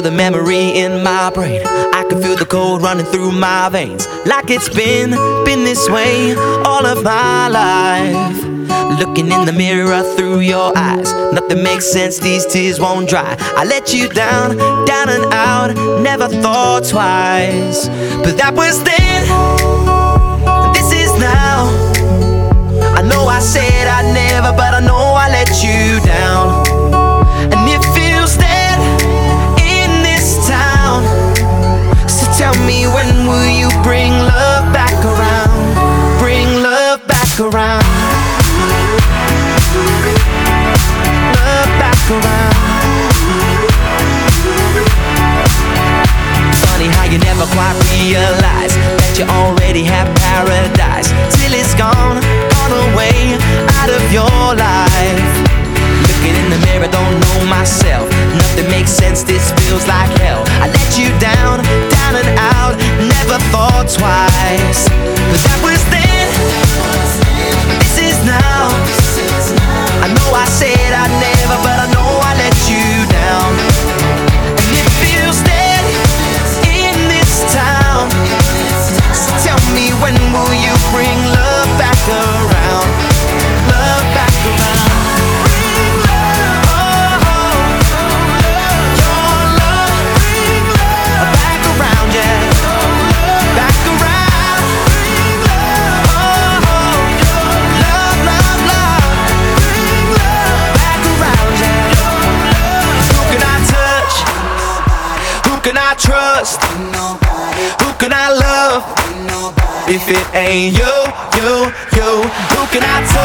the memory in my brain. I can feel the cold running through my veins, like it's been this way all of my life. Looking in the mirror through your eyes, nothing makes sense, these tears won't dry. I let you down, down and out, never thought twice. But that was then, this is now. I know I said I'd never, but I know I let you down. And it feels dead in this town. So tell me, when will you bring love back around? Bring love back around. Love back around. Funny how you never quite realize that you already have paradise, till it's gone away out of your life. Looking in the mirror, don't know myself, nothing makes sense, this feels like hell. I let you down, down and out, never thought twice. But that was then, this is now. I know I said I'd never, but I know I let you down. And it feels dead in this town. So tell me, when will you bring love back around? Love back around. Bring love, oh, your love. Bring love back around, yeah. Back around. Bring love, oh, love, love, love. Bring love back around, yeah. Who can I touch? Who can I trust? Who can I love? If it ain't you, who can I touch?